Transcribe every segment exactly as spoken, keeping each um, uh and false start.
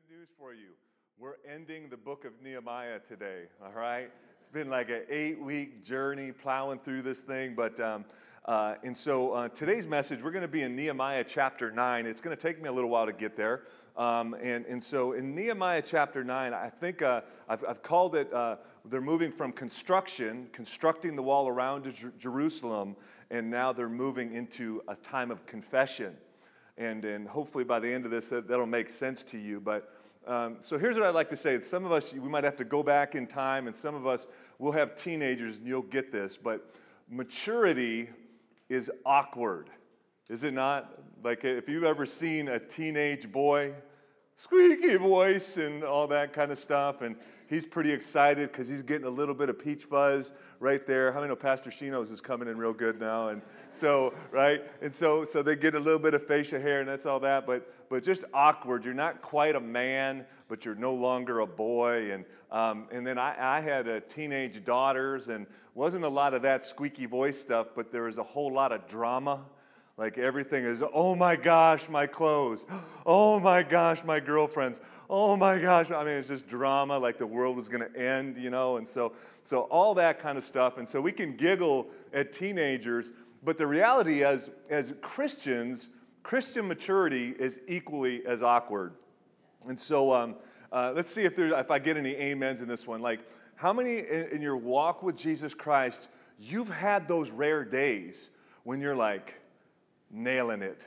good news for you. We're ending the book of Nehemiah today, all right? It's been like an eight-week journey plowing through this thing, but, um, uh, and so uh, today's message, we're going to be in Nehemiah chapter nine. It's going to take me a little while to get there, um, and, and so in Nehemiah chapter nine, I think uh, I've, I've called it, uh, they're moving from construction, constructing the wall around Jer- Jerusalem, and now they're moving into a time of confession. And, and hopefully by the end of this, that, that'll make sense to you. But um, so here's what I'd like to say. Some of us, we might have to go back in time, and some of us will have teenagers, and you'll get this. But maturity is awkward, is it not? Like if you've ever seen a teenage boy, squeaky voice and all that kind of stuff, and he's pretty excited because he's getting a little bit of peach fuzz right there. How many know Pastor Shino's is coming in real good now? And so, right? And so so they get a little bit of facial hair and that's all that, but but just awkward. You're not quite a man, but you're no longer a boy. And um, and then I, I had a teenage daughters, and wasn't a lot of that squeaky voice stuff, but there was a whole lot of drama. Like everything is, oh my gosh, my clothes. Oh my gosh, my girlfriends. Oh my gosh. I mean, it's just drama, like the world was going to end, you know. And so, so all that kind of stuff. And so we can giggle at teenagers, but the reality is, as Christians, Christian maturity is equally as awkward. And so um, uh, let's see if there, if I get any amens in this one. Like, how many in, in your walk with Jesus Christ, you've had those rare days when you're like, nailing it.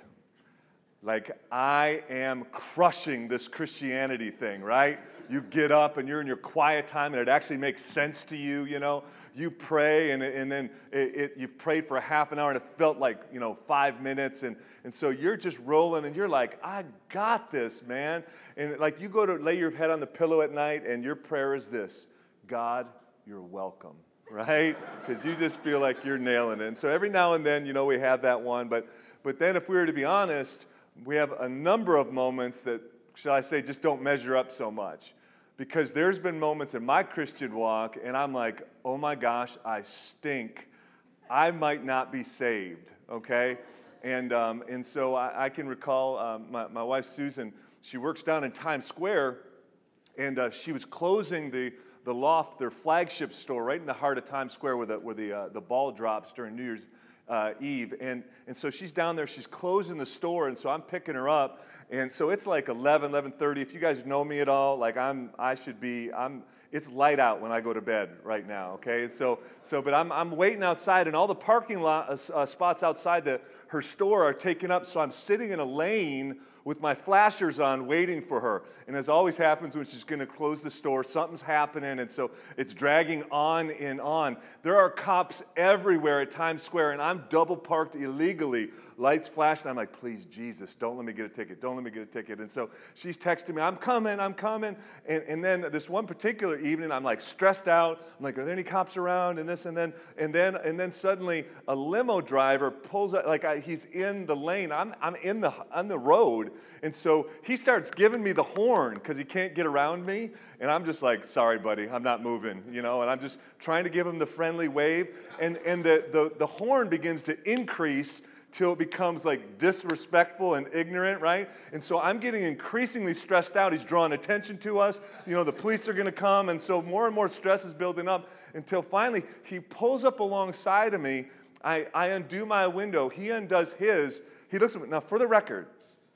Like, I am crushing this Christianity thing, right? You get up and you're in your quiet time and it actually makes sense to you, you know? You pray and, and then it, it, you've prayed for a half an hour and it felt like, you know, five minutes. And, and so you're just rolling and you're like, I got this, man. And like you go to lay your head on the pillow at night and your prayer is this: God, you're welcome. Right? Because you just feel like you're nailing it. And so every now and then, you know, we have that one. But but then if we were to be honest, we have a number of moments that, shall I say, just don't measure up so much. Because there's been moments in my Christian walk, and I'm like, oh my gosh, I stink. I might not be saved, okay? And um, and so I, I can recall um, my, my wife, Susan, she works down in Times Square, and uh, she was closing the the Loft, their flagship store, right in the heart of Times Square where the, where the, uh, the ball drops during New Year's uh, Eve. And, and so she's down there, she's closing the store, and so I'm picking her up. And so it's like eleven, eleven thirty. If you guys know me at all, like I'm, I should be, I'm, it's light out when I go to bed right now, okay? So, so but I'm, I'm waiting outside, and all the parking lot uh, uh, spots outside the, her store are taken up, so I'm sitting in a lane with my flashers on waiting for her. And as always happens when she's going to close the store, something's happening, and so it's dragging on and on. There are cops everywhere at Times Square, and I'm double parked illegally. Lights flashing. I'm like, please, Jesus, don't let me get a ticket. Don't let me get a ticket. And so she's texting me, I'm coming, I'm coming. And, and then this one particular evening, I'm like stressed out. I'm like, are there any cops around? And this and then, and then, and then suddenly a limo driver pulls out, like I, he's in the lane. I'm, I'm in the, on the road. And so he starts giving me the horn because he can't get around me. And I'm just like, sorry, buddy, I'm not moving, you know, and I'm just trying to give him the friendly wave. And, and the, the, the horn begins to increase till it becomes like disrespectful and ignorant, right? And so I'm getting increasingly stressed out. He's drawing attention to us. You know, the police are going to come. And so more and more stress is building up until finally he pulls up alongside of me. I, I undo my window. He undoes his. He looks at me. Now, for the record,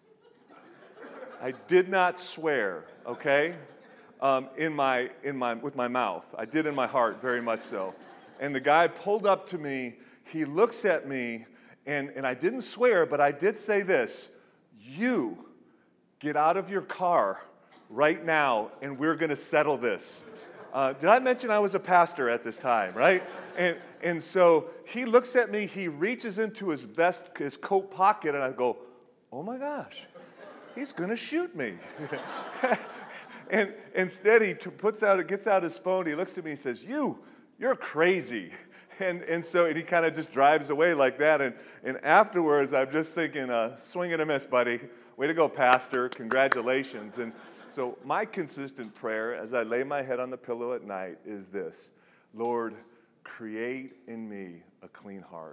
I did not swear, okay, um, in my in my with my mouth. I did in my heart, very much so. And the guy pulled up to me. He looks at me, and, and I didn't swear, but I did say this: you get out of your car right now, and we're going to settle this. Uh, did I mention I was a pastor at this time, right? And and so he looks at me. He reaches into his vest, his coat pocket, and I go, oh my gosh. He's going to shoot me. And instead he puts out, gets out his phone. He looks at me and says, you, you're crazy. And and so and he kind of just drives away like that. And, and afterwards, I'm just thinking, uh, swing and a miss, buddy. Way to go, pastor. Congratulations. And so my consistent prayer as I lay my head on the pillow at night is this: Lord, create in me a clean heart.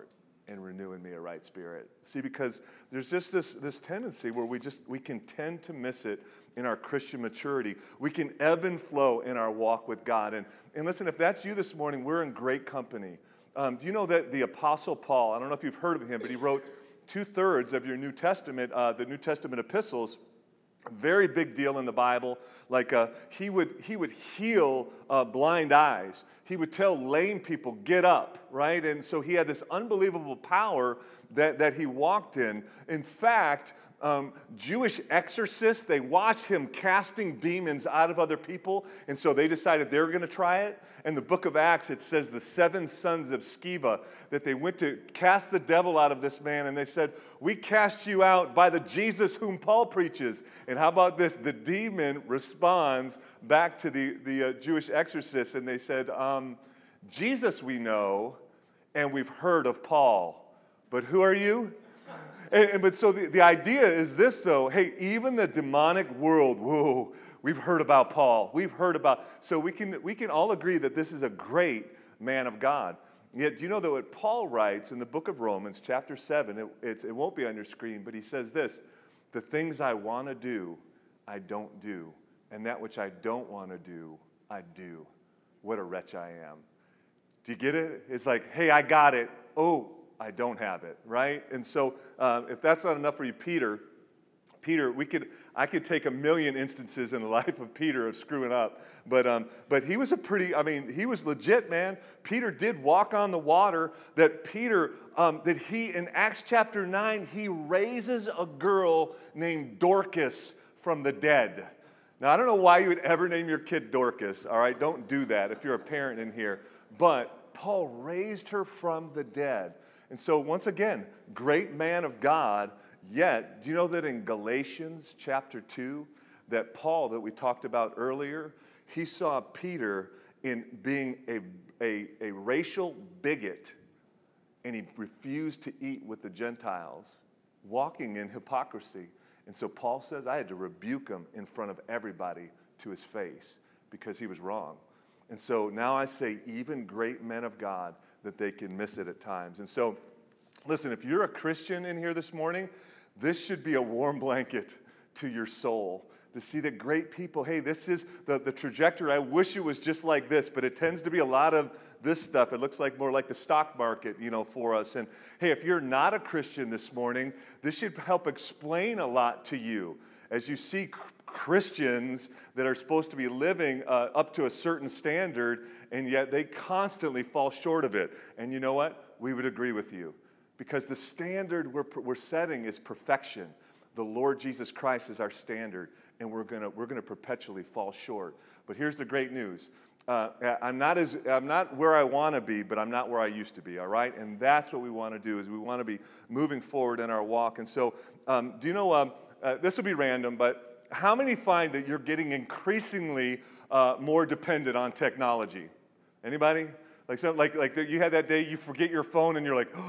and renew in me a right spirit. See, because there's just this, this tendency where we just, we can tend to miss it in our Christian maturity. We can ebb and flow in our walk with God. And, and listen, if that's you this morning, we're in great company. Um, do you know that the Apostle Paul, I don't know if you've heard of him, but he wrote two-thirds of your New Testament, uh, the New Testament epistles. Very big deal in the Bible. Like uh, he would he would heal uh, blind eyes. He would tell lame people, get up, right? And so he had this unbelievable power that, that he walked in. In fact, um, Jewish exorcists, they watched him casting demons out of other people, and so they decided they were going to try it. In the book of Acts, it says the seven sons of Sceva, that they went to cast the devil out of this man, and they said, we cast you out by the Jesus whom Paul preaches. And how about this? The demon responds back to the, the uh, Jewish exorcists, and they said, um, Jesus we know, and we've heard of Paul, but who are you? And, and, but so the, the idea is this, though. Hey, even the demonic world, whoa, we've heard about Paul. We've heard about, so we can we can all agree that this is a great man of God. Yet, do you know that what Paul writes in the book of Romans, chapter seven, it, it's, it won't be on your screen, but he says this, the things I want to do, I don't do. And that which I don't want to do, I do. What a wretch I am. Do you get it? It's like, hey, I got it. Oh, I don't have it, right? And so uh, if that's not enough for you, Peter, Peter, we could, I could take a million instances in the life of Peter of screwing up, but um, but he was a pretty, I mean, he was legit, man. Peter did walk on the water. That Peter, um, that he in Acts chapter nine, he raises a girl named Dorcas from the dead. Now I don't know why you would ever name your kid Dorcas. All right, don't do that if you're a parent in here. But Paul raised her from the dead. And so once again, great man of God, yet, do you know that in Galatians chapter two, that Paul that we talked about earlier, he saw Peter in being a, a, a racial bigot, and he refused to eat with the Gentiles, walking in hypocrisy. And so Paul says, I had to rebuke him in front of everybody to his face because he was wrong. And so now I say, even great men of God, that they can miss it at times. And so, listen, if you're a Christian in here this morning, this should be a warm blanket to your soul to see that great people, hey, this is the, the trajectory. I wish it was just like this, but it tends to be a lot of this stuff. It looks like more like the stock market, you know, for us. And hey, if you're not a Christian this morning, this should help explain a lot to you as you see Christians that are supposed to be living uh, up to a certain standard, and yet they constantly fall short of it. And you know what? We would agree with you, because the standard we're, we're setting is perfection. The Lord Jesus Christ is our standard, and we're gonna we're gonna perpetually fall short. But here's the great news: uh, I'm not as I'm not where I want to be, but I'm not where I used to be. All right, and that's what we want to do, is we want to be moving forward in our walk. And so, um, do you know? Um, uh, this will be random, but how many find that you're getting increasingly uh, more dependent on technology? Anybody? Like, so, like, like you had that day you forget your phone and you're like,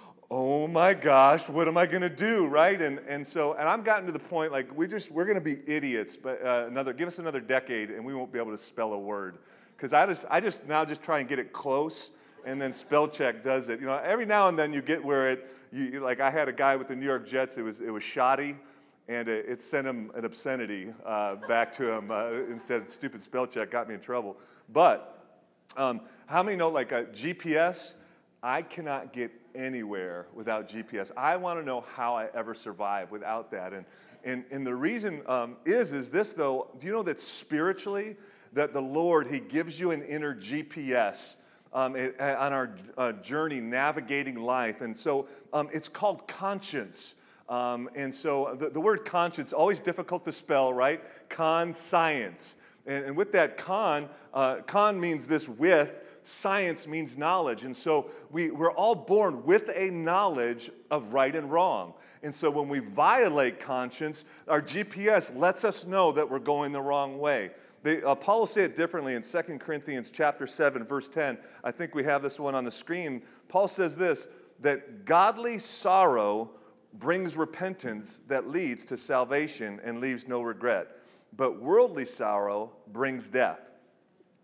oh my gosh, what am I going to do, right? And and so, and I've gotten to the point, like, we just, we're going to be idiots, but uh, another, give us another decade and we won't be able to spell a word. Because I just, I just now just try and get it close, and then spell check does it. You know, every now and then you get where it, you, like I had a guy with the New York Jets, it was, it was shoddy. And it, it sent him an obscenity uh, back to him uh, instead of stupid spell check, got me in trouble. But um, how many know, like a G P S, I cannot get anywhere without G P S. I want to know how I ever survive without that. And and, and the reason um, is, is this, though. Do you know that spiritually, that the Lord, He gives you an inner G P S um, it, on our uh, journey navigating life. And so um, it's called conscience. Um, and so the, the word conscience, always difficult to spell, right? Conscience. And, and with that con, uh, con means this with, science means knowledge. And so we, we're all born with a knowledge of right and wrong. And so when we violate conscience, our G P S lets us know that we're going the wrong way. They, uh, Paul will say it differently in Second Corinthians chapter seven, verse ten. I think we have this one on the screen. Paul says this, that godly sorrow brings repentance that leads to salvation and leaves no regret. But worldly sorrow brings death.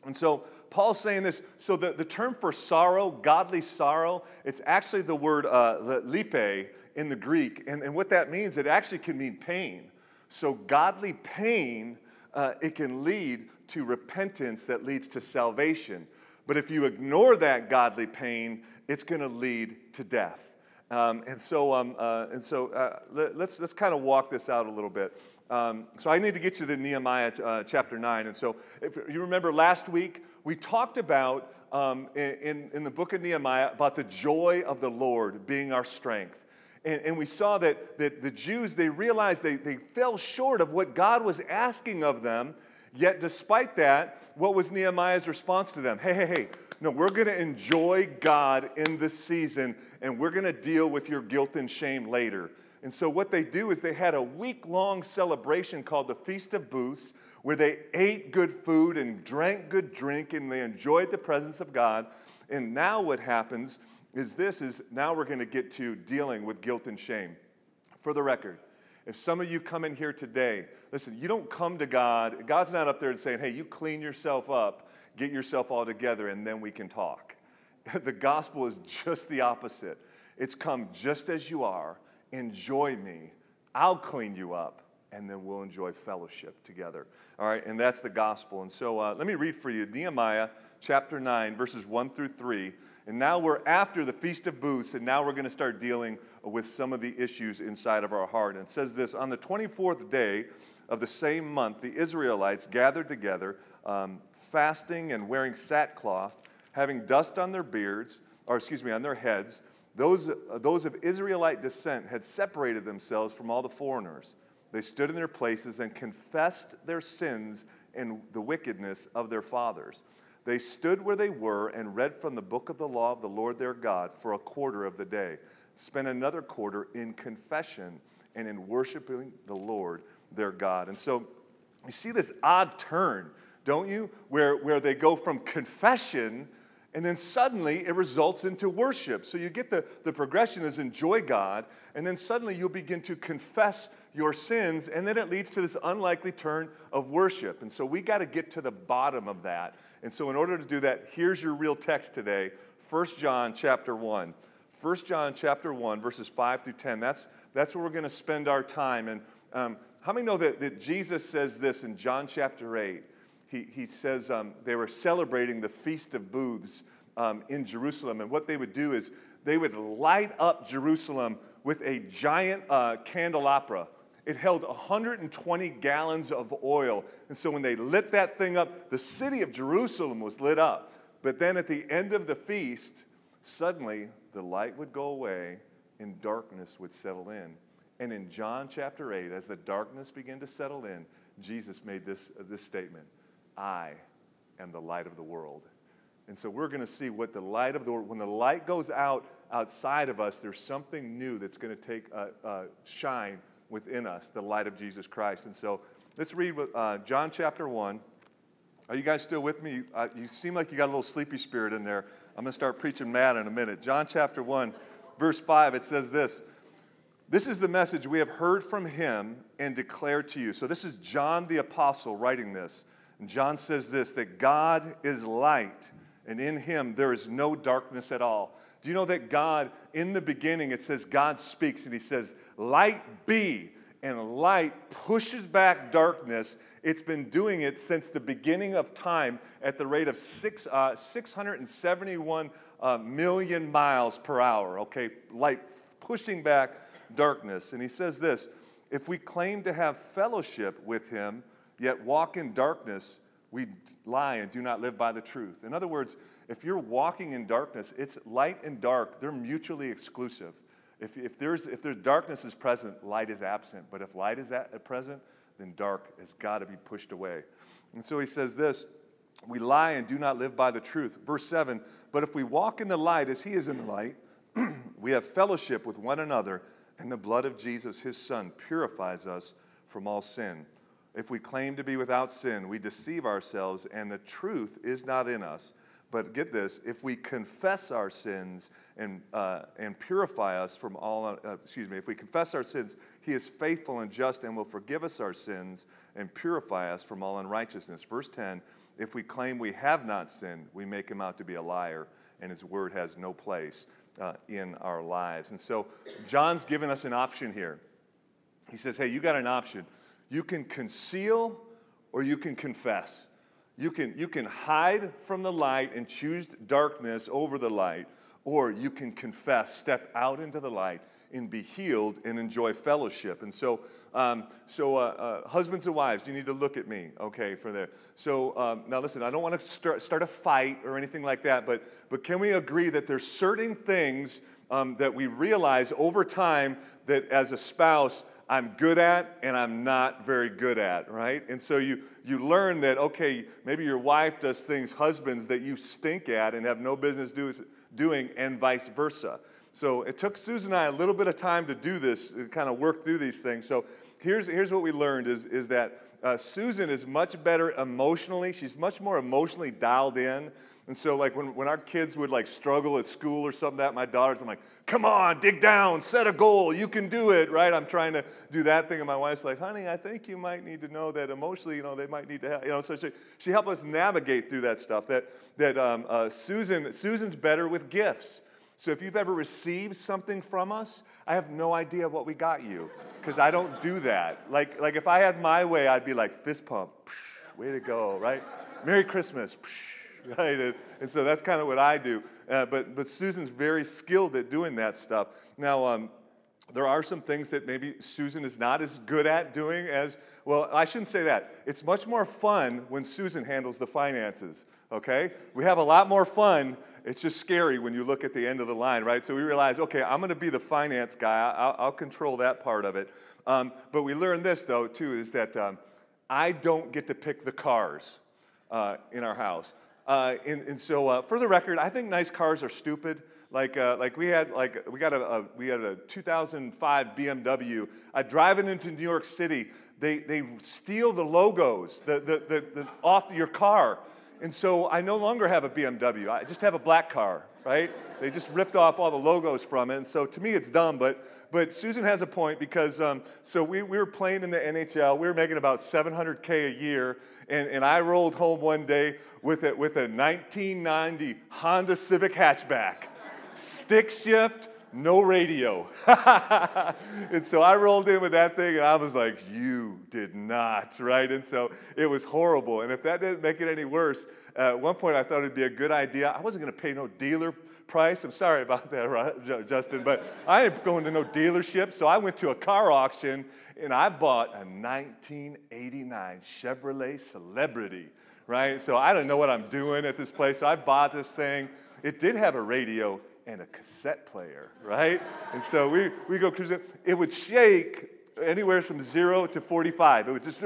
And so Paul's saying this. So the, the term for sorrow, godly sorrow, it's actually the word uh, lipe in the Greek. And, and what that means, it actually can mean pain. So godly pain, uh, it can lead to repentance that leads to salvation. But if you ignore that godly pain, it's going to lead to death. Um, and so, um, uh, and so uh, let, let's let's kind of walk this out a little bit. Um, so I need to get you to Nehemiah uh, chapter nine. And so if you remember last week, we talked about um, in, in the book of Nehemiah about the joy of the Lord being our strength. And, and we saw that, that the Jews, they realized they, they fell short of what God was asking of them. Yet despite that, what was Nehemiah's response to them? Hey, hey, hey, no, we're going to enjoy God in this season, and we're going to deal with your guilt and shame later. And so what they do is they had a week-long celebration called the Feast of Booths, where they ate good food and drank good drink, and they enjoyed the presence of God. And now what happens is this is now we're going to get to dealing with guilt and shame. For the record, if some of you come in here today, listen, you don't come to God. God's not up there and saying, hey, you clean yourself up, get yourself all together, and then we can talk. The gospel is just the opposite. It's come just as you are. Enjoy me. I'll clean you up, and then we'll enjoy fellowship together. All right, and that's the gospel. And so uh, let me read for you Nehemiah chapter nine, verses one through three. And now we're after the Feast of Booths, and now we're going to start dealing with some of the issues inside of our heart. And it says this, on the twenty-fourth day of the same month, the Israelites gathered together, um, fasting and wearing sackcloth, having dust on their beards, or excuse me, on their heads. Those, uh, those of Israelite descent had separated themselves from all the foreigners. They stood in their places and confessed their sins and the wickedness of their fathers. They stood where they were and read from the book of the law of the Lord their God for a quarter of the day. Spent another quarter in confession and in worshiping the Lord their God. And so you see this odd turn, don't you? Where, where they go from confession and then suddenly it results into worship. So you get the, the progression is enjoy God, and then suddenly you'll begin to confess your sins, and then it leads to this unlikely turn of worship. And so we got to get to the bottom of that. And so in order to do that, here's your real text today, First John chapter one. First John chapter one, verses five through ten. That's, that's where we're going to spend our time. And um, how many know that, that Jesus says this in John chapter eight? He, he says um, they were celebrating the Feast of Booths um, in Jerusalem. And what they would do is they would light up Jerusalem with a giant uh, candelabra. It held one hundred twenty gallons of oil. And so when they lit that thing up, the city of Jerusalem was lit up. But then at the end of the feast, suddenly the light would go away and darkness would settle in. And in John chapter eight, as the darkness began to settle in, Jesus made this, uh, this statement, I am the light of the world. And so we're going to see what the light of the world, when the light goes out outside of us, there's something new that's going to take uh, uh, shine within us, the light of Jesus Christ. And so let's read uh, John chapter one. Are you guys still with me? Uh, you seem like you got a little sleepy spirit in there. I'm going to start preaching mad in a minute. John chapter one, verse five, it says this. This is the message we have heard from him and declared to you. So this is John the apostle writing this. And John says this, that God is light, and in him there is no darkness at all. Do you know that God, in the beginning, it says God speaks, and he says, light be, and light pushes back darkness. It's been doing it since the beginning of time at the rate of six, uh, six hundred seventy-one uh, million miles per hour, okay? Light pushing back darkness. And he says this, if we claim to have fellowship with him, yet walk in darkness, we lie and do not live by the truth. In other words, if you're walking in darkness, it's light and dark. They're mutually exclusive. If, if, there's, if there's darkness is present, light is absent. But if light is at, present, then dark has got to be pushed away. And so he says this, we lie and do not live by the truth. Verse seven, but if we walk in the light as he is in the light, we have fellowship with one another, and the blood of Jesus, his son, purifies us from all sin. If we claim to be without sin, we deceive ourselves, and the truth is not in us. but get this, if we confess our sins and uh, and purify us from all, uh, excuse me, if we confess our sins, he is faithful and just and will forgive us our sins and purify us from all unrighteousness. Verse ten, if we claim we have not sinned, we make him out to be a liar, and his word has no place uh, in our lives. And so John's given us an option here. He says, hey, you got an option. You can conceal or you can confess. You can, you can hide from the light and choose darkness over the light, or you can confess, step out into the light and be healed and enjoy fellowship. And so, um, so uh, uh, husbands and wives, you need to look at me, okay, for there. So um, now listen, I don't want to start, start a fight or anything like that, but, but can we agree that there's certain things um, that we realize over time that as a spouse, I'm good at and I'm not very good at, right? And so you you learn that, okay, maybe your wife does things, husbands, that you stink at and have no business do, doing, and vice versa. So it took Susan and I a little bit of time to do this, kind of work through these things. So here's here's what we learned is, is that uh, Susan is much better emotionally. She's much more emotionally dialed in. And so, like, when, when our kids would, like, struggle at school or something like that, my daughters, I'm like, come on, dig down, set a goal, you can do it, right? I'm trying to do that thing, and my wife's like, honey, I think you might need to know that emotionally, you know, they might need to help, you know, so she, she helped us navigate through that stuff, that, that um, uh, Susan, Susan's better with gifts. So if you've ever received something from us, I have no idea what we got you, because I don't do that. Like, like if I had my way, I'd be like, fist pump, psh, way to go, right? Merry Christmas, psh. Right, and, and so that's kind of what I do. Uh, but but Susan's very skilled at doing that stuff. Now, um, there are some things that maybe Susan is not as good at doing as, well, I shouldn't say that. It's much more fun when Susan handles the finances, okay? We have a lot more fun. It's just scary when you look at the end of the line, right? So we realize, okay, I'm going to be the finance guy. I'll, I'll control that part of it. Um, but we learned this, though, too, is that um, I don't get to pick the cars uh, in our house. Uh, and, and so, uh, for the record, I think nice cars are stupid. Like, uh, like we had, like we got a, a we had a two thousand five B M W. I driving into New York City. They they steal the logos the, the, the, the off your car, and so I no longer have a B M W. I just have a black car, right? They just ripped off all the logos from it, and so to me it's dumb. But but Susan has a point because um, so we we were playing in the N H L. We were making about seven hundred K a year. And, and I rolled home one day with a, with a nineteen ninety Honda Civic hatchback. Stick shift, no radio. And so I rolled in with that thing, and I was like, you did not, right? And so it was horrible. And if that didn't make it any worse, uh, at one point I thought it'd be a good idea. I wasn't going to pay no dealer price. I'm sorry about that, right, Justin, but I ain't going to no dealership. So I went to a car auction, and I bought a nineteen eighty-nine Chevrolet Celebrity, right? So I don't know what I'm doing at this place. So I bought this thing. It did have a radio and a cassette player, right? And so we, we go cruising. It would shake anywhere from zero to forty-five. It would just,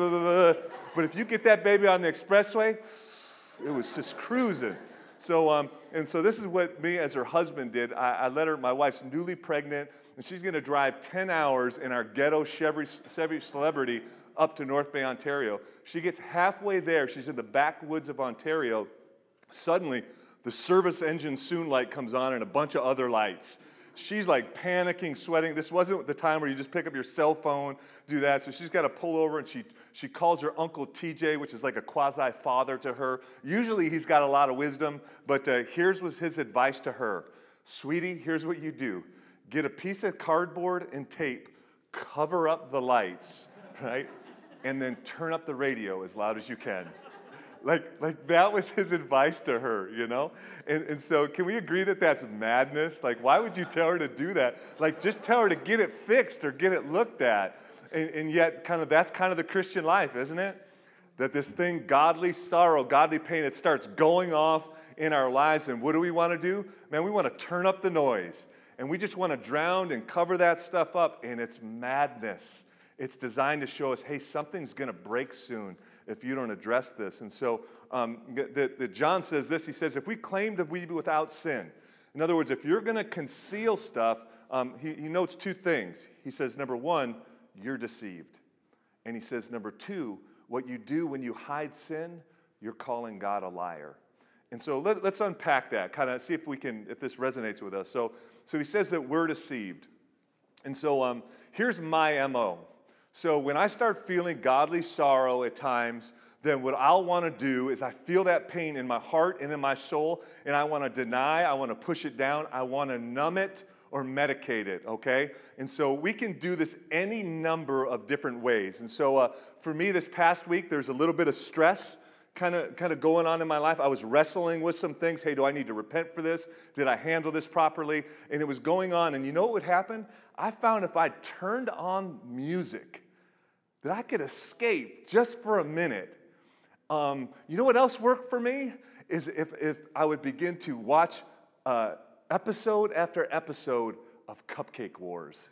but if you get that baby on the expressway, it was just cruising. So, um, and so this is what me as her husband did. I, I let her, my wife's newly pregnant, and she's going to drive ten hours in our ghetto Chevy, Chevy Celebrity up to North Bay, Ontario. She gets halfway there. She's in the backwoods of Ontario. Suddenly, the service engine soon light comes on and a bunch of other lights. She's like panicking, sweating. This wasn't the time where you just pick up your cell phone, do that. So she's got to pull over, and she she calls her Uncle T J, which is like a quasi-father to her. Usually he's got a lot of wisdom, but uh, here's was his advice to her. Sweetie, here's what you do. Get a piece of cardboard and tape, cover up the lights, right? And then turn up the radio as loud as you can. Like, like that was his advice to her, you know? And, and so can we agree that that's madness? Like, why would you tell her to do that? Like, just tell her to get it fixed or get it looked at. And, and yet, kind of that's kind of the Christian life, isn't it? That this thing, godly sorrow, godly pain, it starts going off in our lives. And what do we want to do? Man, we want to turn up the noise. And we just want to drown and cover that stuff up. And it's madness. It's designed to show us, hey, something's going to break soon if you don't address this. And so um, the, the John says this. He says, if we claim to be without sin, in other words, if you're going to conceal stuff, um, he, he notes two things. He says, number one, you're deceived. And he says, number two, what you do when you hide sin, you're calling God a liar. And so let, let's unpack that, kind of see if we can, if this resonates with us. So, so he says that we're deceived. And so um, here's my M O. So when I start feeling godly sorrow at times, then what I'll want to do is I feel that pain in my heart and in my soul, and I want to deny, I want to push it down, I want to numb it or medicate it, okay? And so we can do this any number of different ways. And so uh, for me this past week, there's a little bit of stress kind of kind of going on in my life. I was wrestling with some things. Hey, do I need to repent for this? Did I handle this properly? And it was going on. And you know what would happen? I found if I turned on music, that I could escape just for a minute. Um, you know what else worked for me? Is if, if I would begin to watch uh, episode after episode of Cupcake Wars.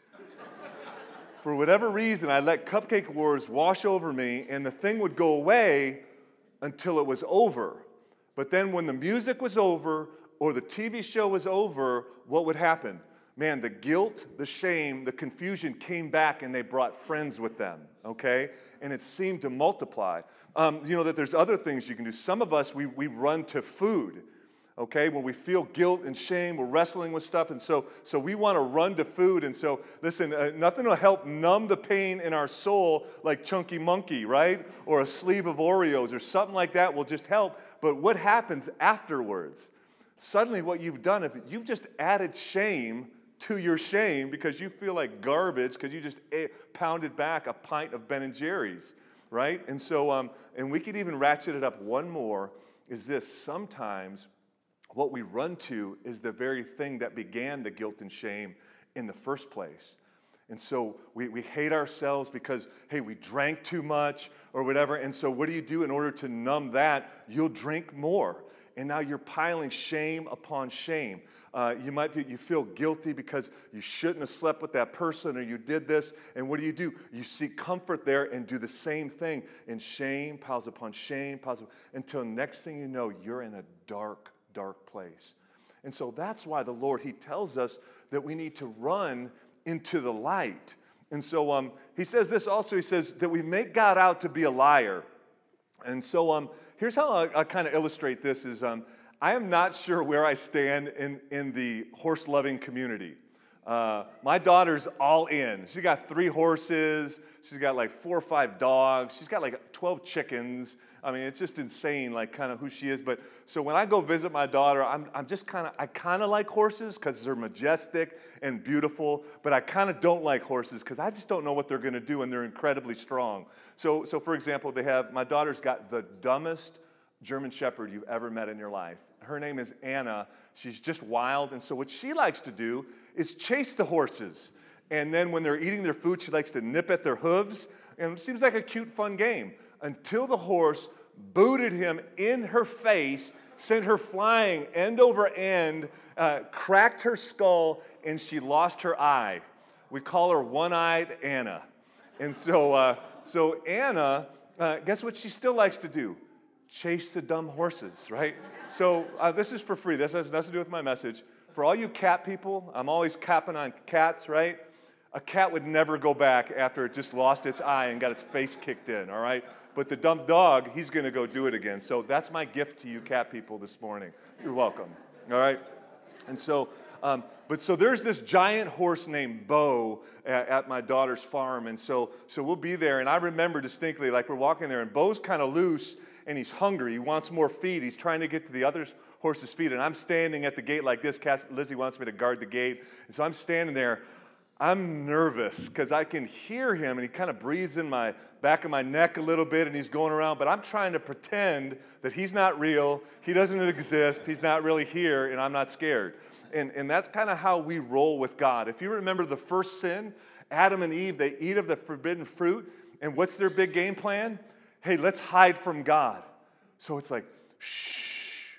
For whatever reason, I let Cupcake Wars wash over me, and the thing would go away until it was over. But then when the music was over or the T V show was over, what would happen? Man, the guilt, the shame, the confusion came back, and they brought friends with them, okay? And it seemed to multiply. Um, you know that there's other things you can do. Some of us, we, we run to food, okay? When we feel guilt and shame, we're wrestling with stuff, and so, so we want to run to food. And so, listen, uh, nothing will help numb the pain in our soul like Chunky Monkey, right? Or a sleeve of Oreos or something like that will just help. But what happens afterwards? Suddenly what you've done, if you've just added shame to your shame because you feel like garbage because you just ate, pounded back a pint of Ben and Jerry's, right? And so, um, and we could even ratchet it up one more, is this: sometimes what we run to is the very thing that began the guilt and shame in the first place. And so we, we hate ourselves because, hey, we drank too much or whatever. And so what do you do in order to numb that? You'll drink more. And now you're piling shame upon shame. Uh, you might be, you feel guilty because you shouldn't have slept with that person or you did this. And what do you do? You seek comfort there and do the same thing. And shame piles upon shame, piles upon, until next thing you know, you're in a dark, dark place. And so that's why the Lord, He tells us that we need to run into the light. And so um, He says this also. He says that we make God out to be a liar. And so um, here's how I, I kind of illustrate this is um, I am not sure where I stand in, in the horse-loving community. Uh, my daughter's all in. She's got three horses. She's got like four or five dogs. She's got like twelve chickens. I mean, it's just insane, like kind of who she is. But so when I go visit my daughter, I'm, I'm just kind of, I kind of like horses because they're majestic and beautiful. But I kind of don't like horses because I just don't know what they're going to do, and they're incredibly strong. So, so for example, they have, my daughter's got the dumbest German Shepherd you've ever met in your life. Her name is Anna. She's just wild. And so what she likes to do is chase the horses. And then when they're eating their food, she likes to nip at their hooves. And it seems like a cute, fun game. Until the horse booted him in her face, sent her flying end over end, uh, cracked her skull, and she lost her eye. We call her One-Eyed Anna. And so, uh, so Anna, uh, guess what she still likes to do? Chase the dumb horses, right? So uh, this is for free. This has nothing to do with my message. For all you cat people, I'm always capping on cats, right? A cat would never go back after it just lost its eye and got its face kicked in, all right? But the dumb dog, he's going to go do it again. So that's my gift to you cat people this morning. You're welcome, all right? And so, um, but so there's this giant horse named Bo at, at my daughter's farm. And so, so we'll be there. And I remember distinctly, like we're walking there, and Bo's kind of loose, and he's hungry. He wants more feed. He's trying to get to the other horse's feet. And I'm standing at the gate like this. Cass, Lizzie wants me to guard the gate. And so I'm standing there. I'm nervous because I can hear him, and he kind of breathes in my back of my neck a little bit, and he's going around. But I'm trying to pretend that he's not real. He doesn't exist. He's not really here, and I'm not scared. And, and that's kind of how we roll with God. If you remember the first sin, Adam and Eve, they eat of the forbidden fruit. And what's their big game plan? Hey, let's hide from God. So it's like, shh.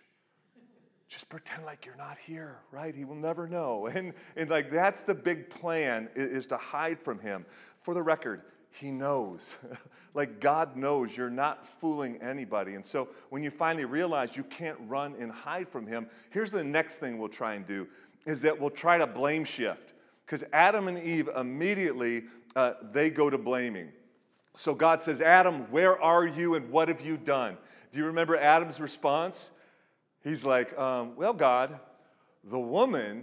Just pretend like you're not here, right? He will never know. And, and like that's the big plan, is, is to hide from him. For the record, he knows. Like God knows you're not fooling anybody. And so when you finally realize you can't run and hide from him, here's the next thing we'll try and do, is that we'll try to blame shift. Because Adam and Eve immediately, uh, they go to blaming. So God says, Adam, where are you and what have you done? Do you remember Adam's response? He's like, um, well, God, the woman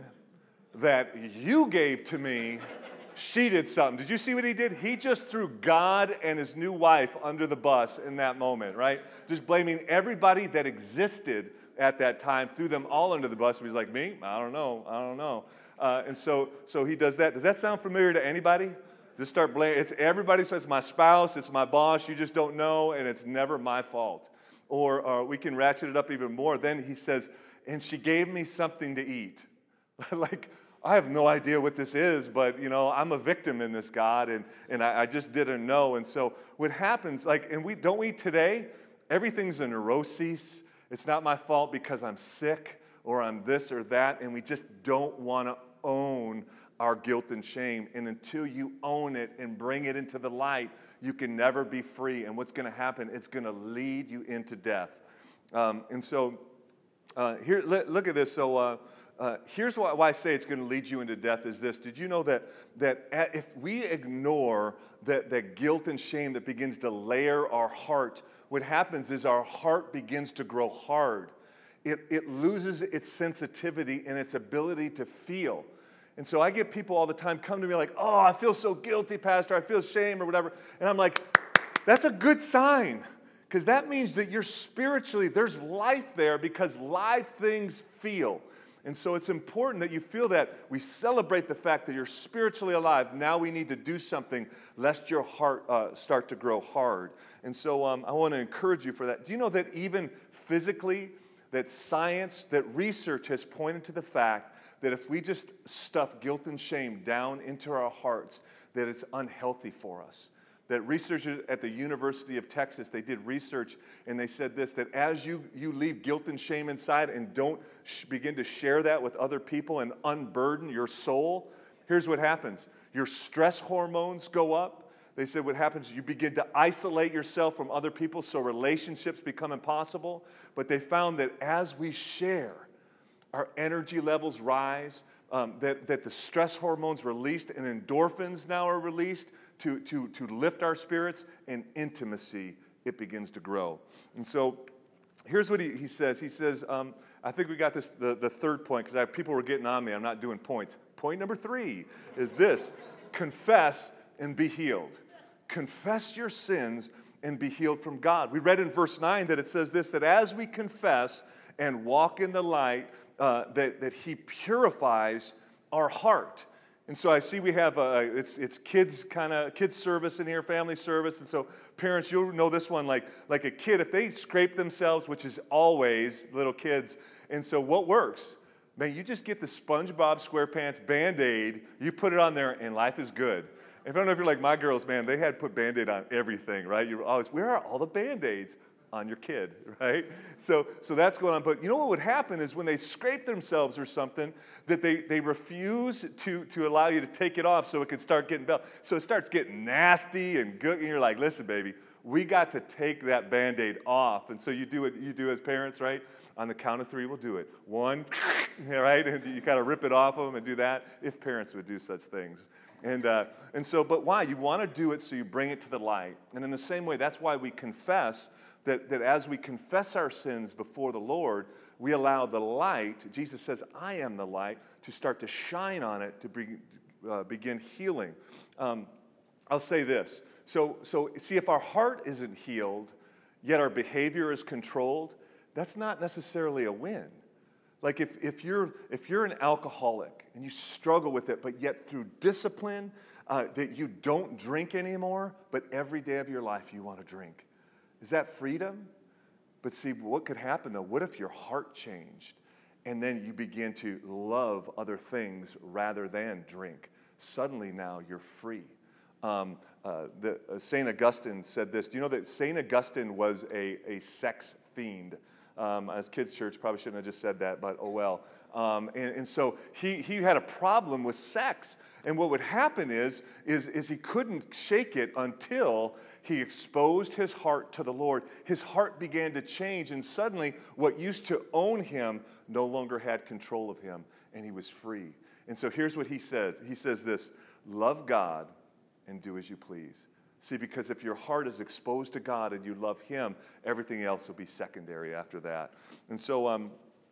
that you gave to me, she did something. Did you see what he did? He just threw God and his new wife under the bus in that moment, right? Just blaming everybody that existed at that time, threw them all under the bus. He's like, me? I don't know. I don't know. Uh, and so, so he does that. Does that sound familiar to anybody? Just start blaming. It's everybody's. It's my spouse. It's my boss. You just don't know, and it's never my fault. Or, or we can ratchet it up even more. Then he says, and she gave me something to eat. Like, I have no idea what this is, but, you know, I'm a victim in this, God, and, and I, I just didn't know. And so what happens, like, and we don't we today, everything's a neuroses. It's not my fault because I'm sick or I'm this or that, and we just don't want to own our guilt and shame. And until you own it and bring it into the light, you can never be free. And what's going to happen, it's going to lead you into death. Um, and so uh, here, look, look at this. So uh, uh, here's why, why I say it's going to lead you into death is this. Did you know that, that if we ignore that, that guilt and shame that begins to layer our heart, what happens is our heart begins to grow hard. It, it loses its sensitivity and its ability to feel. And so I get people all the time come to me like, oh, I feel so guilty, Pastor. I feel shame or whatever. And I'm like, that's a good sign, because that means that you're spiritually, there's life there, because live things feel. And so it's important that you feel that. We celebrate the fact that you're spiritually alive. Now we need to do something lest your heart uh, start to grow hard. And so um, I want to encourage you for that. Do you know that even physically, that science, that research has pointed to the fact that if we just stuff guilt and shame down into our hearts, that it's unhealthy for us. That researchers at the University of Texas, they did research, and they said this, that as you, you leave guilt and shame inside and don't sh- begin to share that with other people and unburden your soul, here's what happens. Your stress hormones go up. They said what happens is you begin to isolate yourself from other people, so relationships become impossible. But they found that as we share, our energy levels rise, um, that, that the stress hormones released and endorphins now are released to, to, to lift our spirits, and intimacy, it begins to grow. And so here's what he, he says. He says, um, I think we got this, the, the third point, because people were getting on me. I'm not doing points. Point number three is this: confess and be healed. Confess your sins and be healed from God. We read in verse nine that it says this, that as we confess and walk in the light, uh, that, that he purifies our heart. And so I see we have, a, it's, it's kids kind of, kids service in here, family service. And so parents, you'll know this one, like, like a kid, if they scrape themselves, which is always little kids. And so what works? Man, you just get the SpongeBob SquarePants Band-Aid, you put it on there, and life is good. If I don't know if you're like my girls, man, they had to put Band-Aid on everything, right? You're always, where are all the Band-Aids? On your kid, right? So, so that's going on. But you know what would happen is when they scrape themselves or something, that they, they refuse to, to allow you to take it off so it can start getting better. So it starts getting nasty and good, and you're like, listen, baby, we got to take that Band-Aid off. And so you do what you do as parents, right? On the count of three, we'll do it. One, right? And you kind of rip it off of them and do that, if parents would do such things. And uh, and so, but why? You want to do it so you bring it to the light. And in the same way, that's why we confess, that, that as we confess our sins before the Lord, we allow the light, Jesus says, I am the light, to start to shine on it, to be, uh, begin healing. Um, I'll say this. So, so see, if our heart isn't healed, yet our behavior is controlled, that's not necessarily a win. Like if, if, you're, if you're an alcoholic and you struggle with it, but yet through discipline, uh, that you don't drink anymore, but every day of your life you want to drink. Is that freedom? But see, what could happen though? What if your heart changed and then you begin to love other things rather than drink? Suddenly now you're free. Um, uh, the, uh, Saint Augustine said this. Do you know that Saint Augustine was a, a sex fiend? Um, as kids' church, probably shouldn't have just said that, but oh well. Um, and, and so he, he had a problem with sex. And what would happen is, is, is he couldn't shake it until he exposed his heart to the Lord. His heart began to change, and suddenly what used to own him no longer had control of him, and he was free. And so here's what he said. He says this, love God and do as you please. See, because if your heart is exposed to God and you love him, everything else will be secondary after that. And so um,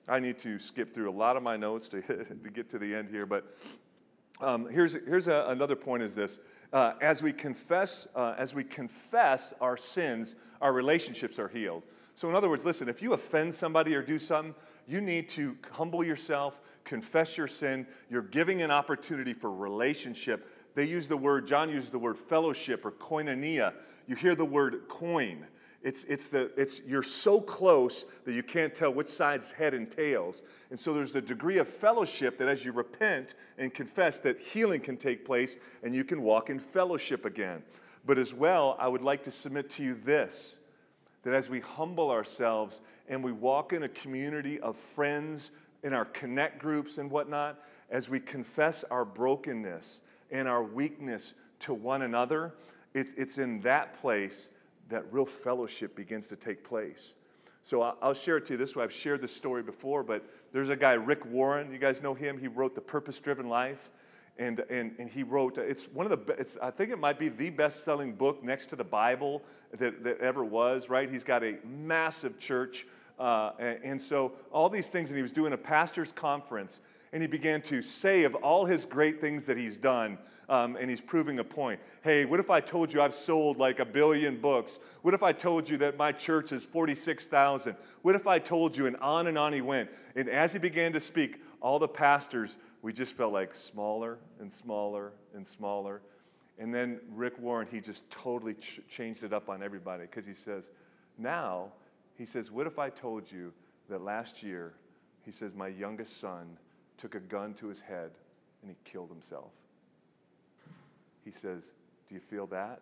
I need to skip through a lot of my notes to, to get to the end here, but um, here's, here's a, another point is this. Uh, as we confess, uh, as we confess our sins, our relationships are healed. So in other words, listen, if you offend somebody or do something, you need to humble yourself, confess your sin. You're giving an opportunity for relationship. They use the word, John uses the word fellowship or koinonia. You hear the word coin. It's, it's the, it's, you're so close that you can't tell which side's head and tails. And so there's a degree of fellowship that as you repent and confess that healing can take place and you can walk in fellowship again. But as well, I would like to submit to you this, that as we humble ourselves and we walk in a community of friends, in our connect groups and whatnot, as we confess our brokenness and our weakness to one another, it's, it's in that place that real fellowship begins to take place. So I'll share it to you this way. I've shared this story before, but there's a guy, Rick Warren. You guys know him. He wrote The Purpose-Driven Life. And, and, and he wrote, it's one of the, it's, I think it might be the best-selling book next to the Bible that, that ever was, right? He's got a massive church. Uh, and, and so all these things, and he was doing a pastor's conference, and he began to say of all his great things that he's done, um, and he's proving a point. Hey, what if I told you I've sold like a billion books? What if I told you that my church is forty-six thousand? What if I told you, and on and on he went. And as he began to speak, all the pastors, we just felt like smaller and smaller and smaller. And then Rick Warren, he just totally ch- changed it up on everybody because he says, now, he says, what if I told you that last year, he says, my youngest son took a gun to his head and he killed himself. He says, do you feel that?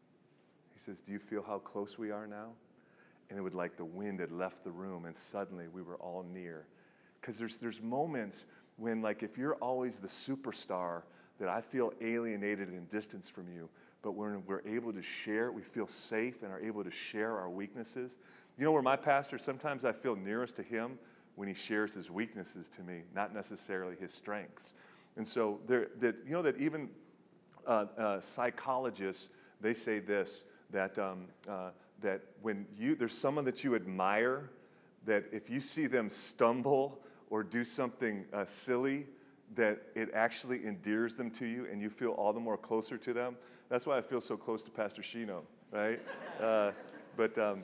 He says, do you feel how close we are now? And it would like the wind had left the room and suddenly we were all near. Because there's there's moments when, like, if you're always the superstar, that I feel alienated and distanced from you. But when we're able to share, we feel safe and are able to share our weaknesses. You know where my pastor, sometimes I feel nearest to him when he shares his weaknesses to me, not necessarily his strengths. And so there, that you know that even uh, uh, psychologists, they say this, that um, uh, that when you there's someone that you admire, that if you see them stumble or do something uh, silly, that it actually endears them to you and you feel all the more closer to them. That's why I feel so close to Pastor Shino, right? uh, but um,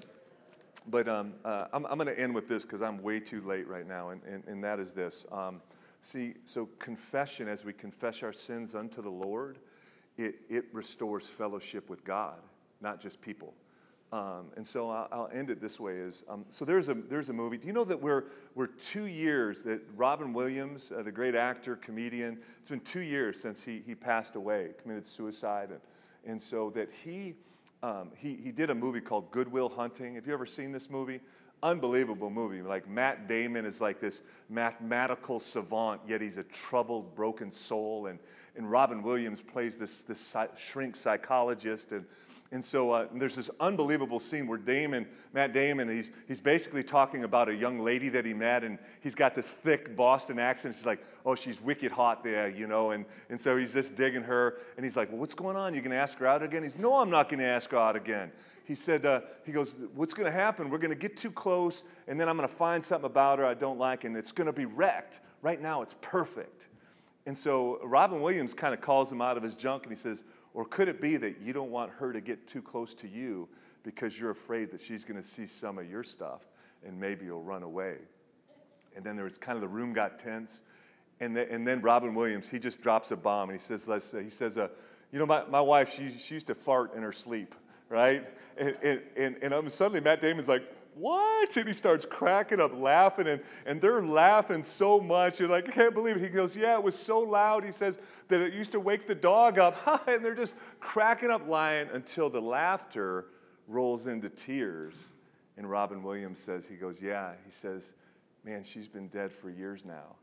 but um, uh, I'm, I'm going to end with this because I'm way too late right now, and, and, and that is this. Um, see, so confession, as we confess our sins unto the Lord, it, it restores fellowship with God, not just people. Um, and so I'll, I'll end it this way: is um, so there's a there's a movie. Do you know that we're we're two years that Robin Williams, uh, the great actor, comedian, it's been two years since he he passed away, committed suicide, and and so that he um, he he did a movie called Good Will Hunting. Have you ever seen this movie? Unbelievable movie. Like Matt Damon is like this mathematical savant, yet he's a troubled, broken soul, and and Robin Williams plays this this shrink psychologist. and And so uh, and there's this unbelievable scene where Damon, Matt Damon, he's he's basically talking about a young lady that he met, and he's got this thick Boston accent. He's like, oh, she's wicked hot there, you know, and, and so he's just digging her, and he's like, well, what's going on? You going to ask her out again? He's, no, I'm not going to ask her out again. He said, uh, he goes, what's going to happen? We're going to get too close, and then I'm going to find something about her I don't like, and it's going to be wrecked. Right now, it's perfect. And so Robin Williams kind of calls him out of his junk, and he says, or could it be that you don't want her to get too close to you because you're afraid that she's going to see some of your stuff and maybe you'll run away? And then there was kind of the room got tense. And, the, and then Robin Williams, he just drops a bomb. And he says, let's, he says, uh, you know, my, my wife, she, she used to fart in her sleep, right? And, and, and, and um, suddenly Matt Damon's like, what? And he starts cracking up laughing, and, and they're laughing so much. You're like, I can't believe it. He goes, yeah, it was so loud, he says, that it used to wake the dog up. And they're just cracking up lying until the laughter rolls into tears. And Robin Williams says, he goes, yeah. He says, man, she's been dead for years now.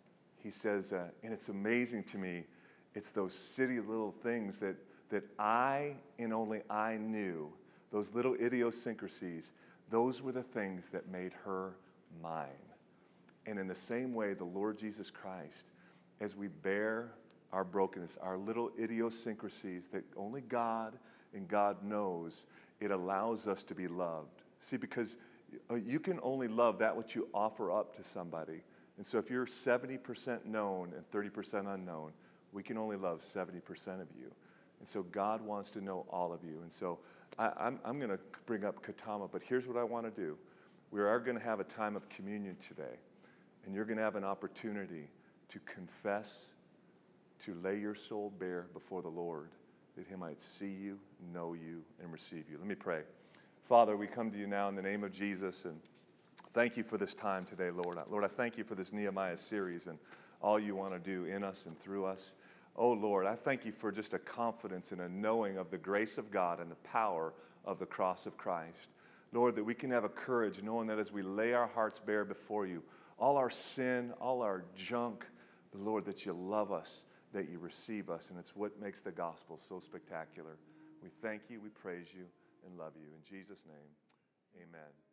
He says, uh, and it's amazing to me, it's those city little things that, that I and only I knew, those little idiosyncrasies. Those were the things that made her mine. And in the same way, the Lord Jesus Christ, as we bear our brokenness, our little idiosyncrasies that only God and God knows, it allows us to be loved. See, because uh, you can only love that which you offer up to somebody. And so if you're seventy percent known and thirty percent unknown, we can only love seventy percent of you. And so God wants to know all of you. And so I, I'm, I'm going to bring up Katama, but here's what I want to do. We are going to have a time of communion today, and you're going to have an opportunity to confess, to lay your soul bare before the Lord, that he might see you, know you, and receive you. Let me pray. Father, we come to you now in the name of Jesus, and thank you for this time today, Lord. Lord, I thank you for this Nehemiah series and all you want to do in us and through us. Oh, Lord, I thank you for just a confidence and a knowing of the grace of God and the power of the cross of Christ. Lord, that we can have a courage knowing that as we lay our hearts bare before you, all our sin, all our junk, but Lord, that you love us, that you receive us, and it's what makes the gospel so spectacular. We thank you, we praise you, and love you. In Jesus' name, amen.